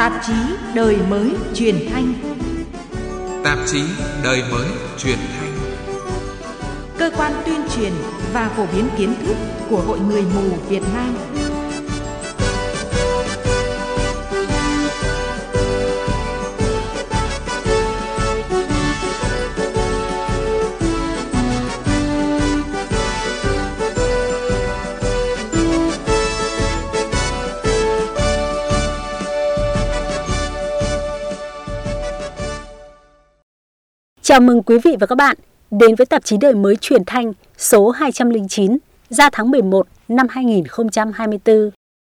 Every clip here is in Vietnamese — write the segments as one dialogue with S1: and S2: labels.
S1: Tạp chí Đời Mới Truyền Thanh.
S2: Tạp chí Đời Mới Truyền Thanh,
S1: cơ quan tuyên truyền và phổ biến kiến thức của Hội Người mù Việt Nam.
S3: Chào mừng quý vị và các bạn đến với tạp chí Đời Mới Truyền Thanh số 209 ra tháng 11 năm 2024.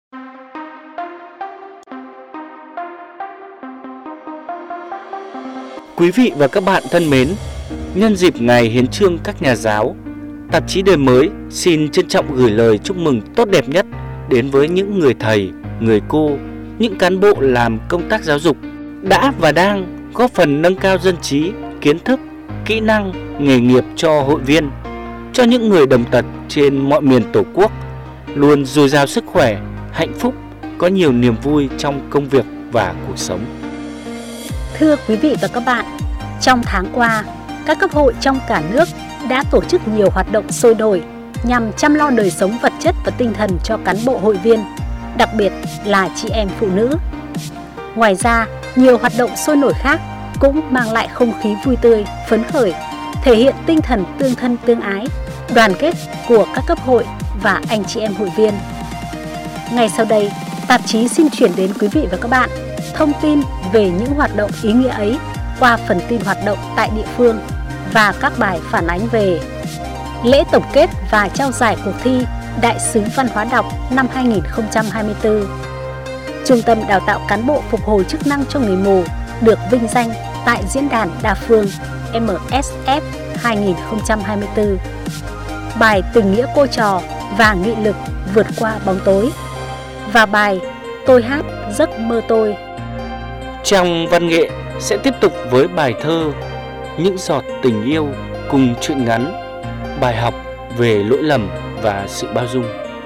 S4: Quý vị và các bạn thân mến, nhân dịp ngày hiến chương các nhà giáo, tạp chí Đời Mới xin trân trọng gửi lời chúc mừng tốt đẹp nhất đến với những người thầy, người cô, những cán bộ làm công tác giáo dục đã và đang góp phần nâng cao dân trí, kiến thức, kỹ năng, nghề nghiệp cho hội viên, cho những người đồng tật trên mọi miền Tổ quốc, luôn dồi dào sức khỏe, hạnh phúc, có nhiều niềm vui trong công việc và cuộc sống.
S3: Thưa quý vị và các bạn, trong tháng qua, các cấp hội trong cả nước đã tổ chức nhiều hoạt động sôi nổi nhằm chăm lo đời sống vật chất và tinh thần cho cán bộ hội viên, đặc biệt là chị em phụ nữ. Ngoài ra, nhiều hoạt động sôi nổi khác cũng mang lại không khí vui tươi, phấn khởi, thể hiện tinh thần tương thân tương ái, đoàn kết của các cấp hội và anh chị em hội viên. Ngay sau đây, tạp chí xin chuyển đến quý vị và các bạn thông tin về những hoạt động ý nghĩa ấy qua phần tin hoạt động tại địa phương và các bài phản ánh về lễ tổng kết và trao giải cuộc thi Đại sứ Văn hóa đọc năm 2024. Trung tâm đào tạo cán bộ phục hồi chức năng cho người mù được vinh danh tại Diễn đàn Đa phương MSF 2024. Bài Tình nghĩa cô trò và nghị lực vượt qua bóng tối và bài Tôi hát giấc mơ tôi.
S4: Trong văn nghệ sẽ tiếp tục với bài thơ Những giọt tình yêu cùng truyện ngắn bài học về lỗi lầm và sự bao dung.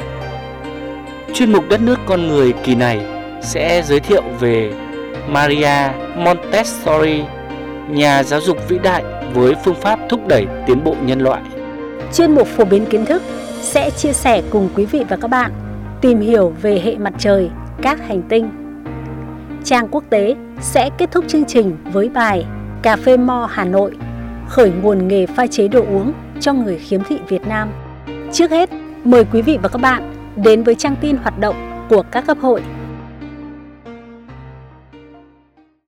S4: Chuyên mục Đất nước con người kỳ này sẽ giới thiệu về Maria Montessori, nhà giáo dục vĩ đại với phương pháp thúc đẩy tiến bộ nhân loại.
S3: Chuyên mục phổ biến kiến thức sẽ chia sẻ cùng quý vị và các bạn tìm hiểu về hệ mặt trời, các hành tinh. Trang quốc tế sẽ kết thúc chương trình với bài Cà phê Mo Hà Nội, khởi nguồn nghề pha chế đồ uống cho người khiếm thị Việt Nam. Trước hết, mời quý vị và các bạn đến với trang tin hoạt động của các cấp hội.